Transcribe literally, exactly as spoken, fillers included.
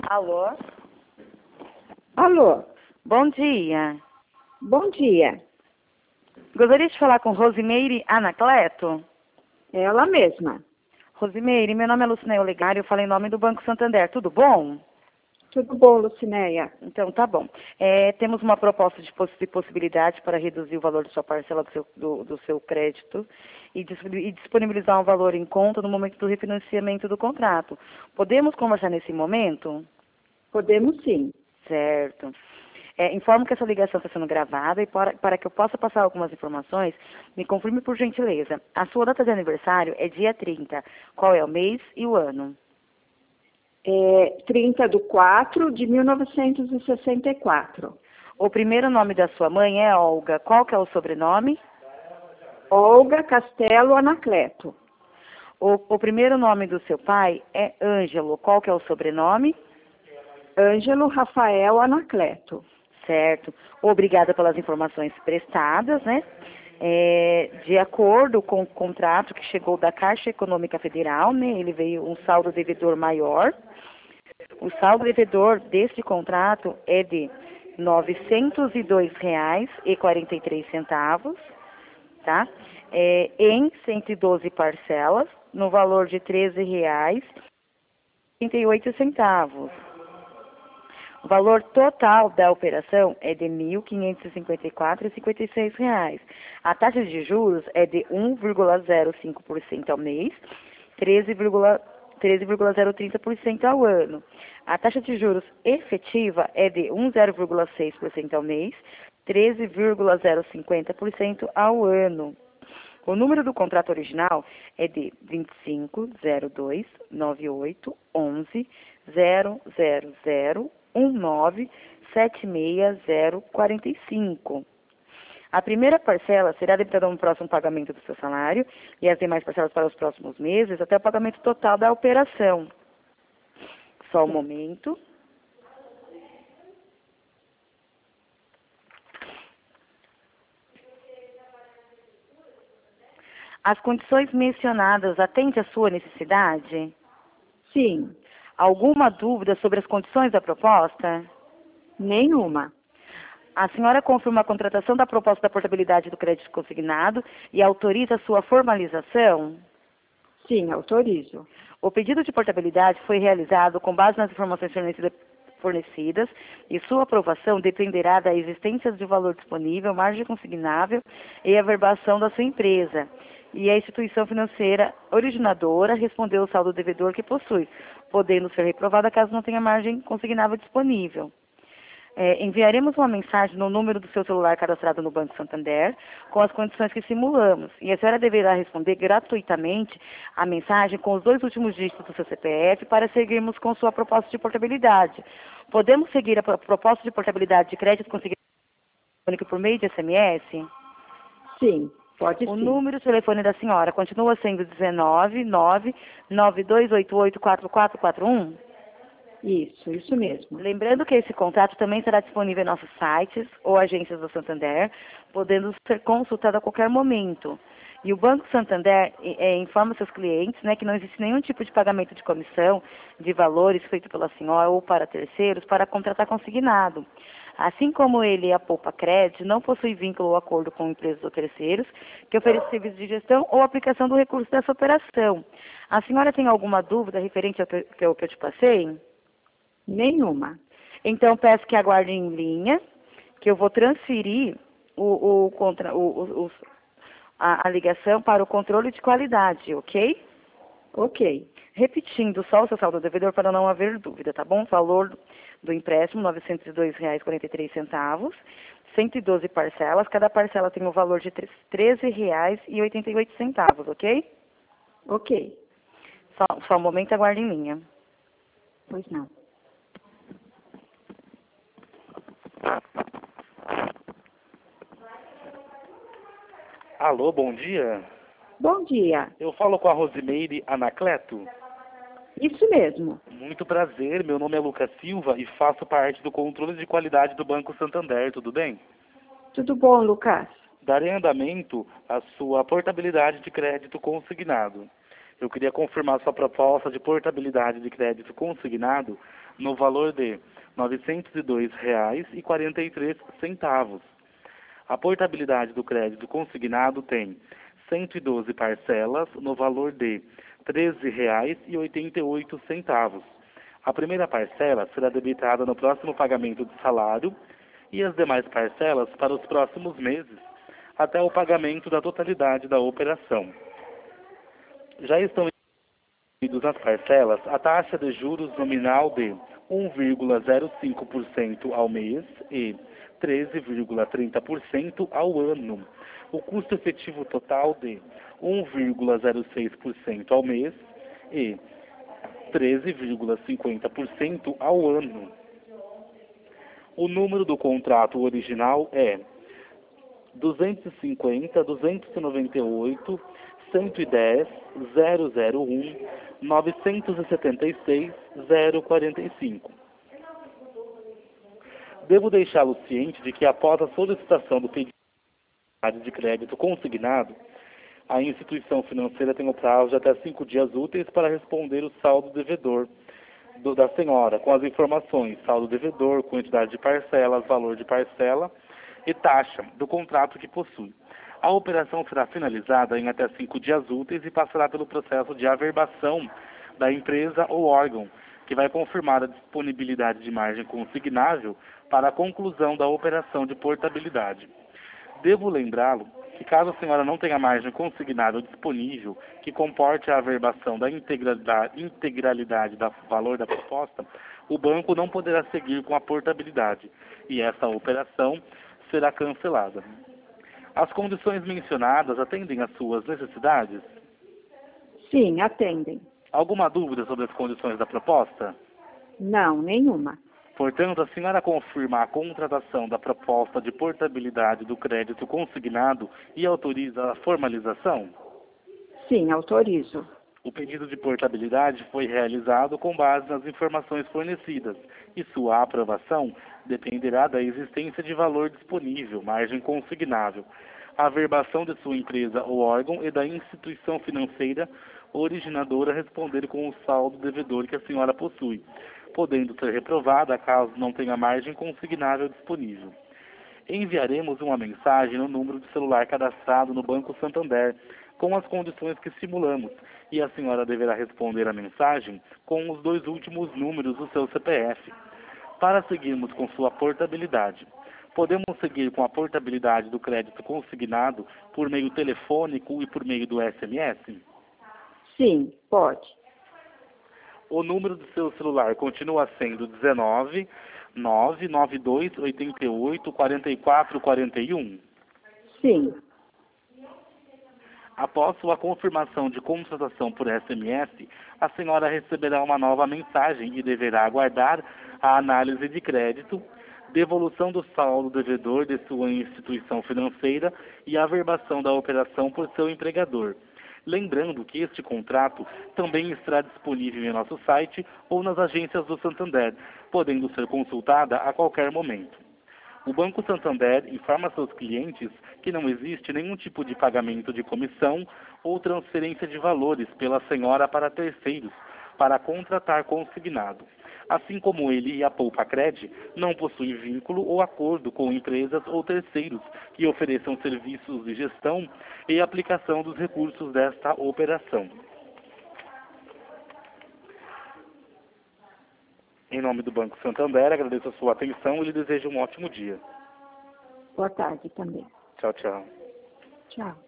Alô? Alô, Bom dia. bom dia. Gostaria de falar com Rosimeire Anacleto? É ela mesma. Rosimeire, meu nome é Lucinéia Olegário, eu falo em nome do Banco Santander. Tudo bom? Tudo bom, Lucinéia? Então, tá bom. É, temos uma proposta de, poss de possibilidade para reduzir o valor da sua parcela do seu, do, do seu crédito e, dis e disponibilizar um valor em conta no momento do refinanciamento do contrato. Podemos conversar nesse momento? Podemos sim. Certo. É, informo que essa ligação está sendo gravada e para, para que eu possa passar algumas informações, me confirme por gentileza. A sua data de aniversário é dia trinta. Qual é o mês e o ano? É trinta de quatro de mil novecentos e sessenta e quatro. O primeiro nome da sua mãe é Olga. Qual que é o sobrenome? Olga Castelo Anacleto. O, o primeiro nome do seu pai é Ângelo. Qual que é o sobrenome? Ângelo Rafael Anacleto. Certo. Obrigada pelas informações prestadas, né? É, de acordo com o contrato que chegou da Caixa Econômica Federal, né? Ele veio um saldo devedor maior. O saldo devedor deste contrato é de novecentos e dois reais e quarenta e três centavos, tá? É, em cento e doze parcelas, no valor de treze reais e trinta e oito centavos. O valor total da operação é de mil quinhentos e cinquenta e quatro reais e cinquenta e seis centavos. A taxa de juros é de um vírgula zero cinco por cento ao mês, treze vírgula zero trinta por cento ao ano. A taxa de juros efetiva é de zero vírgula seis por cento ao mês, treze vírgula zero cinquenta por cento ao ano. O número do contrato original é de vinte e cinco, zero dois, noventa e oito, onze, zero zero zero, dezenove, setenta e seis, zero quarenta e cinco. A primeira parcela será debitada no próximo pagamento do seu salário e as demais parcelas para os próximos meses até o pagamento total da operação. Só um momento. As condições mencionadas atendem à sua necessidade? Sim, Alguma dúvida sobre as condições da proposta? nenhuma. A senhora confirma a contratação da proposta da portabilidade do crédito consignado e autoriza a sua formalização? Sim, autorizo. O pedido de portabilidade foi realizado com base nas informações fornecida- fornecidas e sua aprovação dependerá da existência de valor disponível, margem consignável e averbação da sua empresa. E a instituição financeira originadora respondeu o saldo devedor que possui, podendo ser reprovada caso não tenha margem consignável disponível. É, enviaremos uma mensagem no número do seu celular cadastrado no Banco Santander com as condições que simulamos. E a senhora deverá responder gratuitamente a mensagem com os dois últimos dígitos do seu C P F para seguirmos com sua proposta de portabilidade. Podemos seguir a pro- proposta de portabilidade de crédito consignado por meio de S M S? Sim, pode O sim. número de telefone da senhora continua sendo dezenove, nove, nove dois oito oito, quatro quatro quatro um? Isso, isso mesmo. Lembrando que esse contrato também será disponível em nossos sites ou agências do Santander, podendo ser consultado a qualquer momento. E o Banco Santander é, informa seus clientes, né, que não existe nenhum tipo de pagamento de comissão, de valores feito pela senhora ou para terceiros para contratar consignado. Assim como ele, a Poupa Crédito, não possui vínculo ou acordo com empresas ou terceiros que oferecem serviços de gestão ou aplicação do recurso dessa operação. A senhora tem alguma dúvida referente ao que eu, que eu que eu te passei? Nenhuma. Então, peço que aguarde em linha, que eu vou transferir o, o, contra, o, o, os- a, a ligação para o controle de qualidade, ok? Ok. Repetindo só o seu saldo devedor para não haver dúvida, tá bom? Valor do empréstimo, novecentos e dois reais e quarenta e três centavos, cento e doze parcelas, cada parcela tem o valor de treze reais e oitenta e oito centavos, ok? Ok. Só, só um momento, aguarde em linha. Pois não. Alô, bom dia. Bom dia. Eu falo com a Rosimeire Anacleto. Isso mesmo. Muito prazer, meu nome é Lucas Silva e faço parte do controle de qualidade do Banco Santander, tudo bem? Tudo bom, Lucas? Darei andamento à sua portabilidade de crédito consignado. Eu queria confirmar sua proposta de portabilidade de crédito consignado no valor de novecentos e dois reais e quarenta e três centavos. A portabilidade do crédito consignado tem cento e doze parcelas no valor de treze reais e oitenta e oito centavos. A primeira parcela será debitada no próximo pagamento de salário e as demais parcelas para os próximos meses, até o pagamento da totalidade da operação. Já estão incluídos nas parcelas a taxa de juros nominal de um vírgula zero cinco por cento ao mês e treze vírgula trinta por cento ao ano. O custo efetivo total de um vírgula zero seis por cento ao mês e treze vírgula cinquenta por cento ao ano. O número do contrato original é duzentos e cinquenta, duzentos e noventa e oito, cento e dez, zero zero um, novecentos e setenta e seis, zero quarenta e cinco. Devo deixá-lo ciente de que após a solicitação do pedido de crédito consignado, a instituição financeira tem o prazo de até cinco dias úteis para responder o saldo devedor do, da senhora, com as informações saldo devedor, quantidade de parcelas, valor de parcela e taxa do contrato que possui. A operação será finalizada em até cinco dias úteis e passará pelo processo de averbação da empresa ou órgão, que vai confirmar a disponibilidade de margem consignável para a conclusão da operação de portabilidade. Devo lembrá-lo que, caso a senhora não tenha margem consignável disponível que comporte a averbação da integralidade, integralidade do valor da proposta, o banco não poderá seguir com a portabilidade e essa operação será cancelada. As condições mencionadas atendem às suas necessidades? Sim, atendem. Alguma dúvida sobre as condições da proposta? Não, nenhuma. Portanto, a senhora confirma a contratação da proposta de portabilidade do crédito consignado e autoriza a formalização? Sim, autorizo. O pedido de portabilidade foi realizado com base nas informações fornecidas e sua aprovação dependerá da existência de valor disponível, margem consignável, a averbação de sua empresa ou órgão e da instituição financeira originadora responder com o saldo devedor que a senhora possui, podendo ser reprovada caso não tenha margem consignável disponível. Enviaremos uma mensagem no número de celular cadastrado no Banco Santander, com as condições que simulamos, e a senhora deverá responder a mensagem com os dois últimos números do seu C P F. Para seguirmos com sua portabilidade, podemos seguir com a portabilidade do crédito consignado por meio telefônico e por meio do S M S? Sim, pode. O número do seu celular continua sendo dezenove, nove nove dois, oito oito, quatro quatro quatro um? Sim. Após sua confirmação de contratação por S M S, a senhora receberá uma nova mensagem e deverá aguardar a análise de crédito, devolução do saldo devedor de sua instituição financeira e a averbação da operação por seu empregador. Lembrando que este contrato também estará disponível em nosso site ou nas agências do Santander, podendo ser consultada a qualquer momento. O Banco Santander informa seus clientes que não existe nenhum tipo de pagamento de comissão ou transferência de valores pela senhora para terceiros para contratar consignado. Assim como ele e a Poupa-Cred não possuem vínculo ou acordo com empresas ou terceiros que ofereçam serviços de gestão e aplicação dos recursos desta operação. Em nome do Banco Santander, agradeço a sua atenção e lhe desejo um ótimo dia. Boa tarde também. Tchau, tchau. Tchau.